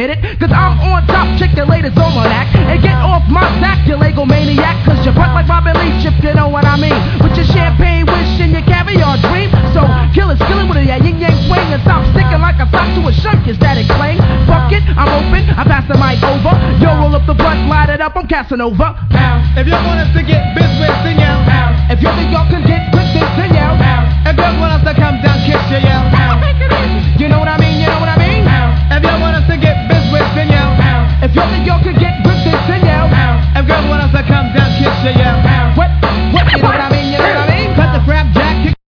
get it? Cause I'm on top, check your latest almanac. And get off my sack, you Lego maniac. Cause you're butt like Robin Leach, if you know what I mean. With your champagne wish and your caviar dream. So kill it, skill it with a yin yang swing. And stop sticking like a sock to a shirt, you static clang. Fuck it, I'm open, I pass the mic over. Yo, roll up the blunt, light it up, I'm Casanova. If y'all want us to get business, sing out. If y'all think y'all can get